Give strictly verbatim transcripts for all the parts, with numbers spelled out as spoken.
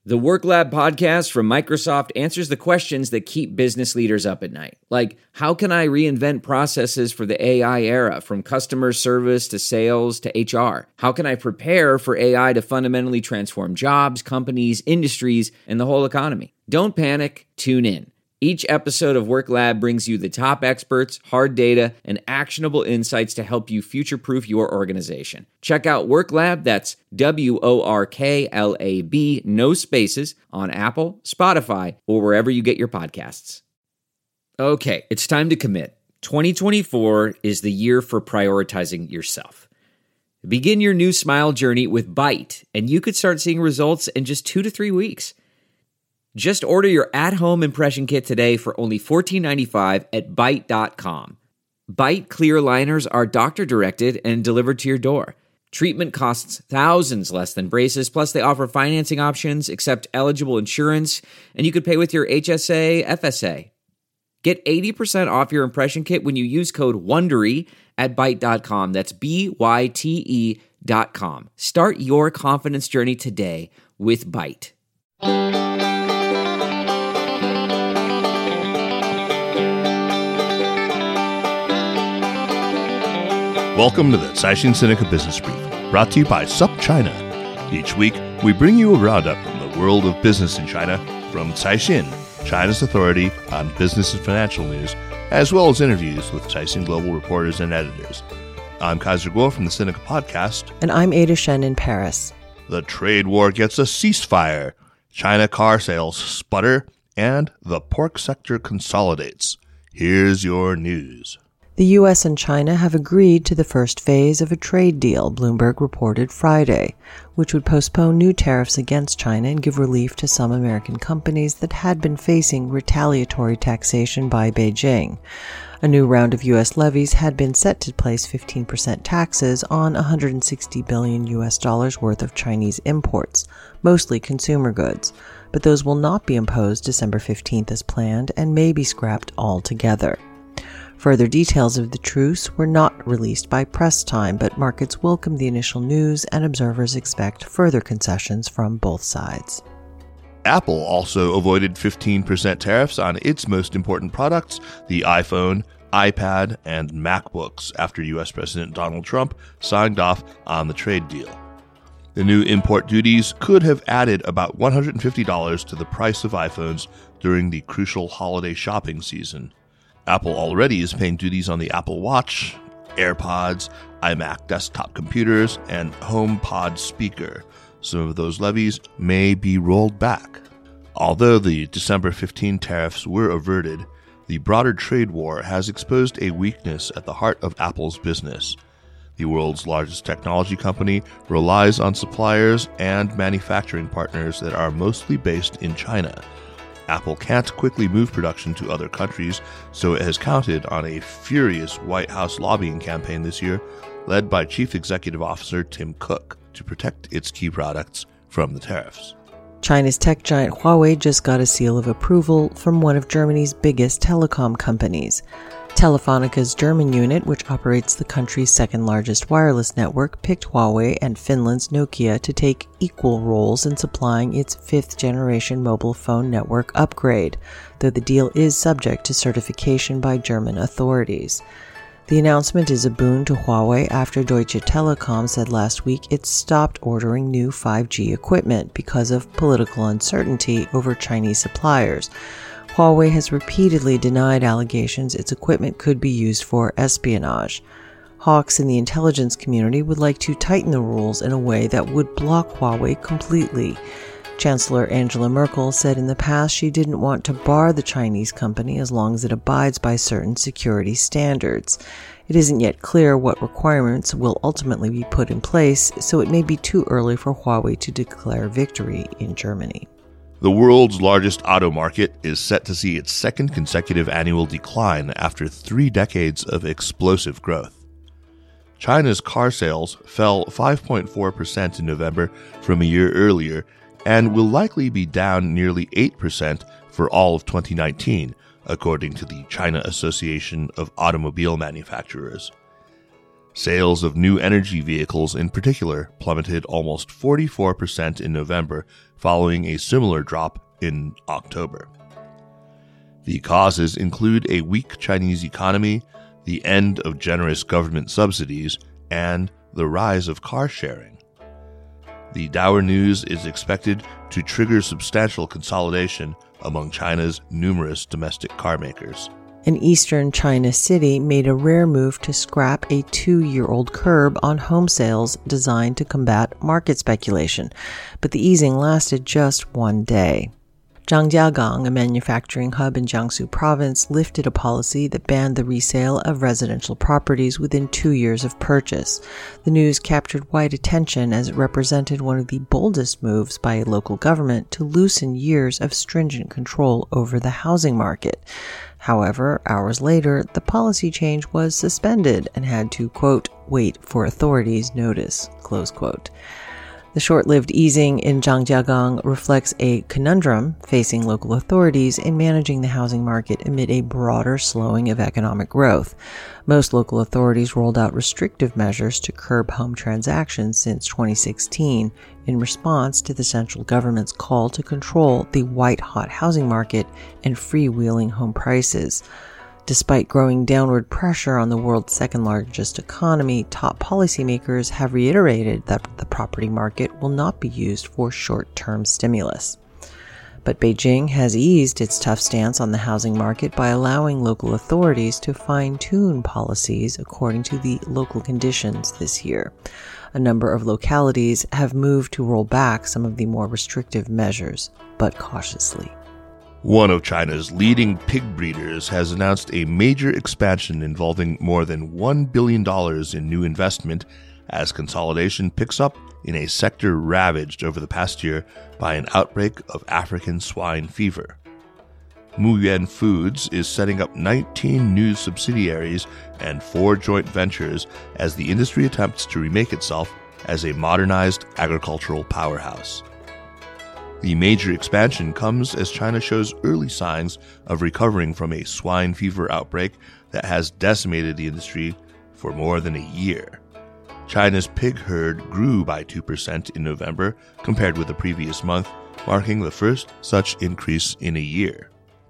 The Work Lab podcast from Microsoft answers the questions that keep business leaders up at night. Like, how can I reinvent processes for the A I era, from customer service to sales to H R? How can I prepare for A I to fundamentally transform jobs, companies, industries, and the whole economy? Don't panic, tune in. Each episode of Work Lab brings you the top experts, hard data, and actionable insights to help you future-proof your organization. Check out Work Lab, that's W O R K L A B, no spaces, on Apple, Spotify, or wherever you get your podcasts. Okay, it's time to commit. twenty twenty-four is the year for prioritizing yourself. Begin your new smile journey with Byte, and you could start seeing results in just two to three weeks. Just order your at-home impression kit today for only fourteen ninety-five at byte dot com. Byte clear liners are doctor-directed and delivered to your door. Treatment costs thousands less than braces, plus they offer financing options, accept eligible insurance, and you could pay with your H S A, F S A. Get eighty percent off your impression kit when you use code WONDERY at byte dot com. That's B Y T E dot com. Start your confidence journey today with Byte. Welcome to the Caixin Sinica Business Brief, brought to you by SupChina. Each week, we bring you a roundup from the world of business in China from Caixin, China's authority on business and financial news, as well as interviews with Caixin Global reporters and editors. I'm Kaiser Kuo from the Sinica Podcast. And I'm Ada Shen in Paris. The trade war gets a ceasefire. China car sales sputter, and the pork sector consolidates. Here's your news. The U S and China have agreed to the first phase of a trade deal, Bloomberg reported Friday, which would postpone new tariffs against China and give relief to some American companies that had been facing retaliatory taxation by Beijing. A new round of U S levies had been set to place fifteen percent taxes on one hundred sixty billion U S dollars worth of Chinese imports, mostly consumer goods, but those will not be imposed December fifteenth as planned and may be scrapped altogether. Further details of the truce were not released by press time, but markets welcomed the initial news and observers expect further concessions from both sides. Apple also avoided fifteen percent tariffs on its most important products, the iPhone, iPad, and MacBooks, after U S President Donald Trump signed off on the trade deal. The new import duties could have added about one hundred fifty dollars to the price of iPhones during the crucial holiday shopping season. Apple already is paying duties on the Apple Watch, AirPods, iMac desktop computers, and HomePod speaker. Some of those levies may be rolled back. Although the December fifteenth tariffs were averted, the broader trade war has exposed a weakness at the heart of Apple's business. The world's largest technology company relies on suppliers and manufacturing partners that are mostly based in China. Apple can't quickly move production to other countries, so it has counted on a furious White House lobbying campaign this year, led by Chief Executive Officer Tim Cook, to protect its key products from the tariffs. China's tech giant Huawei just got a seal of approval from one of Germany's biggest telecom companies. Telefonica's German unit, which operates the country's second-largest wireless network, picked Huawei and Finland's Nokia to take equal roles in supplying its fifth-generation mobile phone network upgrade, though the deal is subject to certification by German authorities. The announcement is a boon to Huawei after Deutsche Telekom said last week it stopped ordering new five G equipment because of political uncertainty over Chinese suppliers. Huawei has repeatedly denied allegations its equipment could be used for espionage. Hawks in the intelligence community would like to tighten the rules in a way that would block Huawei completely. Chancellor Angela Merkel said in the past she didn't want to bar the Chinese company as long as it abides by certain security standards. It isn't yet clear what requirements will ultimately be put in place, so it may be too early for Huawei to declare victory in Germany. The world's largest auto market is set to see its second consecutive annual decline after three decades of explosive growth. China's car sales fell five point four percent in November from a year earlier and will likely be down nearly eight percent for all of twenty nineteen, according to the China Association of Automobile Manufacturers. Sales of new energy vehicles in particular plummeted almost forty-four percent in November, following a similar drop in October. The causes include a weak Chinese economy, the end of generous government subsidies, and the rise of car sharing. The dour news is expected to trigger substantial consolidation among China's numerous domestic car makers. An eastern China city made a rare move to scrap a two-year-old curb on home sales designed to combat market speculation, but the easing lasted just one day. Zhangjiagang, a manufacturing hub in Jiangsu province, lifted a policy that banned the resale of residential properties within two years of purchase. The news captured wide attention as it represented one of the boldest moves by a local government to loosen years of stringent control over the housing market. However, hours later, the policy change was suspended and had to, quote, wait for authorities' notice, close quote. The short-lived easing in Zhangjiagang reflects a conundrum facing local authorities in managing the housing market amid a broader slowing of economic growth. Most local authorities rolled out restrictive measures to curb home transactions since twenty sixteen in response to the central government's call to control the white-hot housing market and freewheeling home prices. Despite growing downward pressure on the world's second-largest economy, top policymakers have reiterated that the property market will not be used for short-term stimulus. But Beijing has eased its tough stance on the housing market by allowing local authorities to fine-tune policies according to the local conditions this year. A number of localities have moved to roll back some of the more restrictive measures, but cautiously. One of China's leading pig breeders has announced a major expansion involving more than one billion dollars in new investment as consolidation picks up in a sector ravaged over the past year by an outbreak of African swine fever. Muyuan Foods is setting up nineteen new subsidiaries and four joint ventures as the industry attempts to remake itself as a modernized agricultural powerhouse. The major expansion comes as China shows early signs of recovering from a swine fever outbreak that has decimated the industry for more than a year. China's pig herd grew by two percent in November compared with the previous month, marking the first such increase in a year.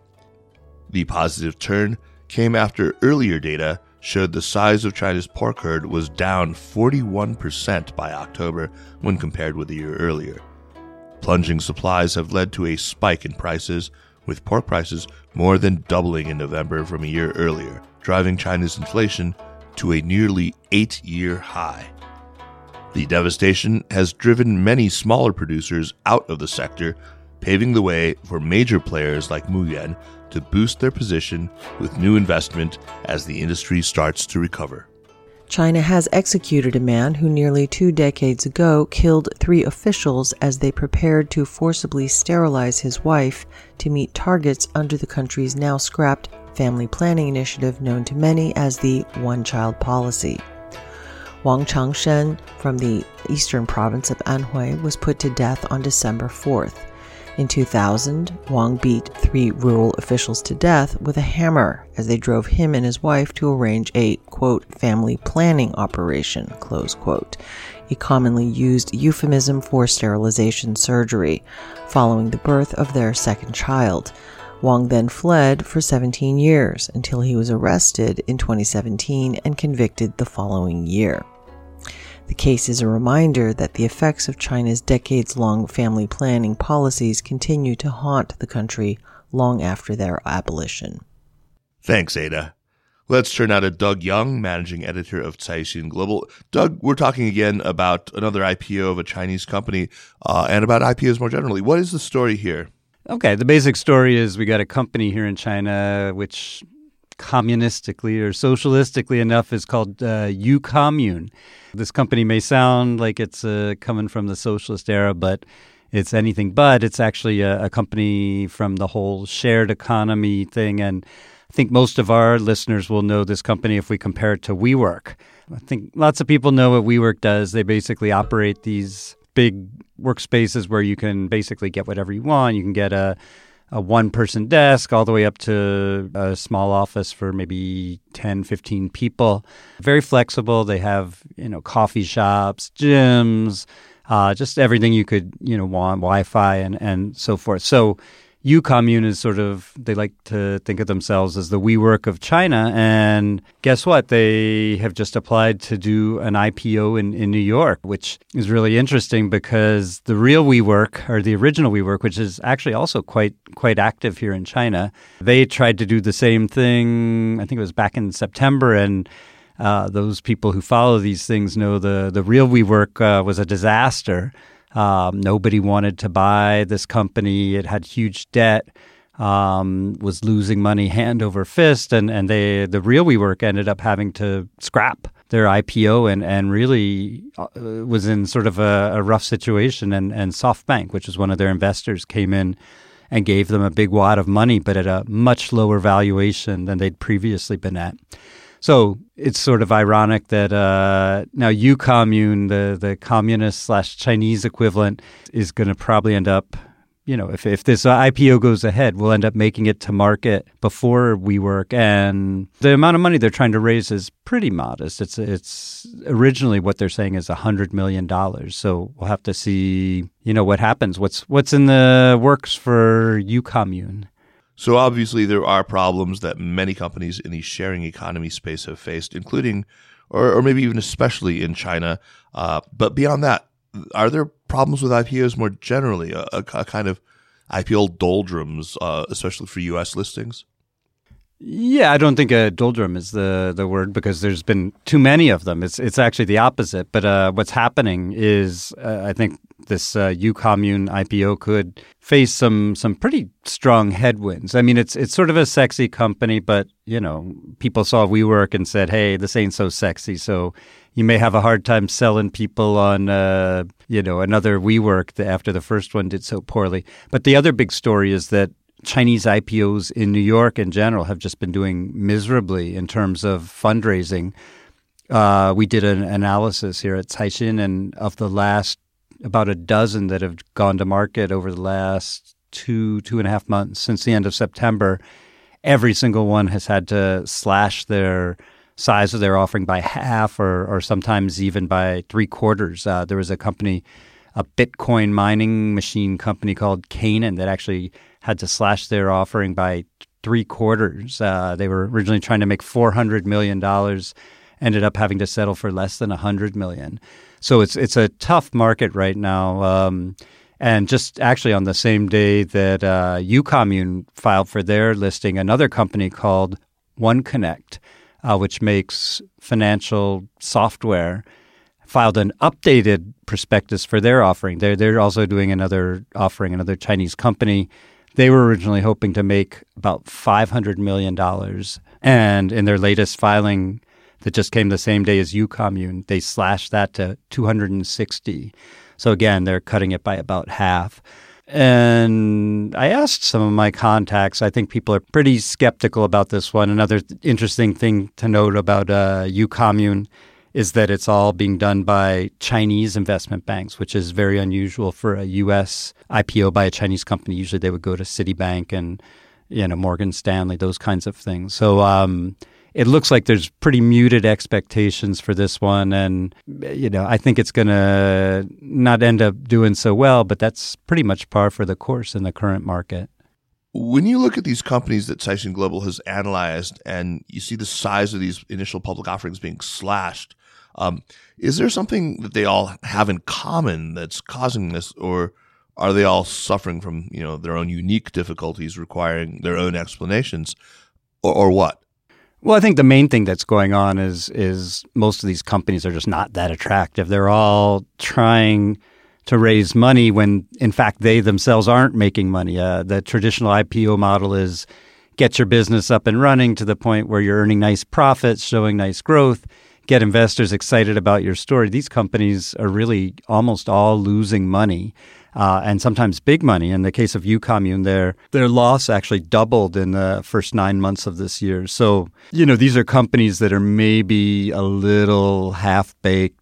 The positive turn came after earlier data showed the size of China's pork herd was down forty-one percent by October when compared with a year earlier. Plunging supplies have led to a spike in prices, with pork prices more than doubling in November from a year earlier, driving China's inflation to a nearly eight-year high. The devastation has driven many smaller producers out of the sector, paving the way for major players like Muyuan to boost their position with new investment as the industry starts to recover. China has executed a man who nearly two decades ago killed three officials as they prepared to forcibly sterilize his wife to meet targets under the country's now scrapped family planning initiative known to many as the one-child policy. Wang Changshen from the eastern province of Anhui was put to death on December fourth. In two thousand, Wang beat three rural officials to death with a hammer as they drove him and his wife to arrange a, quote, family planning operation, close quote, a commonly used euphemism for sterilization surgery, following the birth of their second child. Wang then fled for seventeen years until he was arrested in twenty seventeen and convicted the following year. The case is a reminder that the effects of China's decades-long family planning policies continue to haunt the country long after their abolition. Thanks, Ada. Let's turn now to Doug Young, managing editor of Caixin Global. Doug, we're talking again about another I P O of a Chinese company uh, and about I P Os more generally. What is the story here? Okay, the basic story is we got a company here in China which communistically or socialistically enough is called uh, Ucommune. This company may sound like it's uh, coming from the socialist era, but it's anything but. It's actually a, a company from the whole shared economy thing. And I think most of our listeners will know this company if we compare it to WeWork. I think lots of people know what WeWork does. They basically operate these big workspaces where you can basically get whatever you want. You can get a a one-person desk all the way up to a small office for maybe ten, fifteen people. Very flexible. They have, you know, coffee shops, gyms, uh, just everything you could, you know, want, Wi-Fi and, and so forth. So UCommune is sort of, they like to think of themselves as the WeWork of China. And guess what? They have just applied to do an I P O in, in New York, which is really interesting because the real WeWork, or the original WeWork, which is actually also quite quite active here in China, they tried to do the same thing, I think it was back in September, and uh, those people who follow these things know the, the real WeWork uh, was a disaster. Um, nobody wanted to buy this company. It had huge debt, um, was losing money hand over fist, and, and they the real WeWork ended up having to scrap their I P O and, and really uh, was in sort of a, a rough situation. And, and SoftBank, which was one of their investors, came in and gave them a big wad of money, but at a much lower valuation than they'd previously been at. So it's sort of ironic that uh, now UCommune, the, the communist slash Chinese equivalent, is going to probably end up, you know, if, if this I P O goes ahead, we'll end up making it to market before WeWork. And the amount of money they're trying to raise is pretty modest. It's it's originally what they're saying is one hundred million dollars. So we'll have to see, you know, what happens. What's, what's in the works for UCommune? So obviously there are problems that many companies in the sharing economy space have faced, including, or, or maybe even especially in China. Uh, but beyond that, are there problems with I P Os more generally, a, a, a kind of I P O doldrums, uh, especially for U S listings? Yeah, I don't think a doldrum is the, the word because there's been too many of them. It's it's actually the opposite. But uh, what's happening is uh, I think this uh, UCommune I P O could face some some pretty strong headwinds. I mean, it's it's sort of a sexy company, but, you know, people saw WeWork and said, hey, this ain't so sexy. So you may have a hard time selling people on, uh, you know, another WeWork after the first one did so poorly. But the other big story is that Chinese I P Os in New York in general have just been doing miserably in terms of fundraising. Uh, we did an analysis here at Caixin, and of the last about a dozen that have gone to market over the last two, two and a half months since the end of September, every single one has had to slash their size of their offering by half or, or sometimes even by three quarters. Uh, there was a company, a Bitcoin mining machine company called Canaan that actually had to slash their offering by three quarters. Uh, they were originally trying to make four hundred million dollars, ended up having to settle for less than one hundred million dollars. So it's it's a tough market right now. Um, and just actually on the same day that uh, UCommune filed for their listing, another company called OneConnect, uh, which makes financial software, filed an updated prospectus for their offering. They're, they're also doing another offering, another Chinese company. They were originally hoping to make about five hundred million dollars. And in their latest filing that just came the same day as UCommune, they slashed that to two hundred sixty. So again, they're cutting it by about half. And I asked some of my contacts. I think people are pretty skeptical about this one. Another th- interesting thing to note about uh, UCommune is that it's all being done by Chinese investment banks, which is very unusual for a U S I P O by a Chinese company. Usually they would go to Citibank and, you know, Morgan Stanley, those kinds of things. So um, it looks like there's pretty muted expectations for this one. And, you know, I think it's going to not end up doing so well, but that's pretty much par for the course in the current market. When you look at these companies that Caixin Global has analyzed and you see the size of these initial public offerings being slashed, um, is there something that they all have in common that's causing this, or are they all suffering from, you know, their own unique difficulties requiring their own explanations, or, or what? Well, I think the main thing that's going on is is most of these companies are just not that attractive. They're all trying to raise money when, in fact, they themselves aren't making money. Uh, the traditional I P O model is get your business up and running to the point where you're earning nice profits, showing nice growth, get investors excited about your story. These companies are really almost all losing money, uh, and sometimes big money. In the case of UCommune, their their loss actually doubled in the first nine months of this year. So, you know, these are companies that are maybe a little half-baked.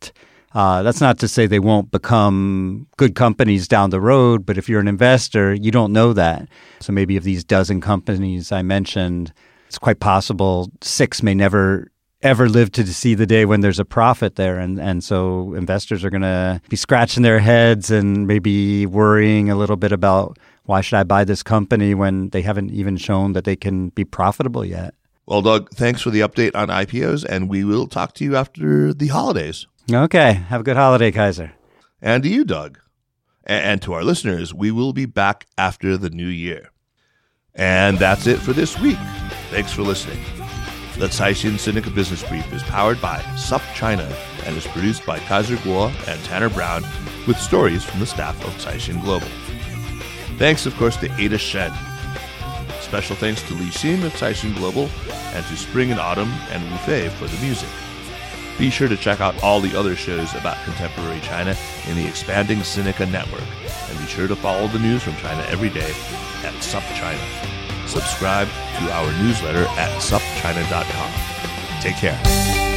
Uh, that's not to say they won't become good companies down the road, but if you're an investor, you don't know that. So maybe of these dozen companies I mentioned, it's quite possible six may never ever live to see the day when there's a profit there. And, and so investors are going to be scratching their heads and maybe worrying a little bit about, why should I buy this company when they haven't even shown that they can be profitable yet? Well, Doug, thanks for the update on I P Os, and we will talk to you after the holidays. Okay. Have a good holiday, Kaiser. And to you, Doug. And to our listeners, we will be back after the new year. And that's it for this week. Thanks for listening. The Caixin Sinica Business Brief is powered by SupChina and is produced by Kaiser Kuo and Tanner Brown with stories from the staff of Caixin Global. Thanks, of course, to Ada Shen. Special thanks to Li Xin of Caixin Global and to Spring and Autumn and Wu Fei for the music. Be sure to check out all the other shows about contemporary China in the expanding Sinica network, and be sure to follow the news from China every day at SupChina. Subscribe to our newsletter at sup china dot com. Take care.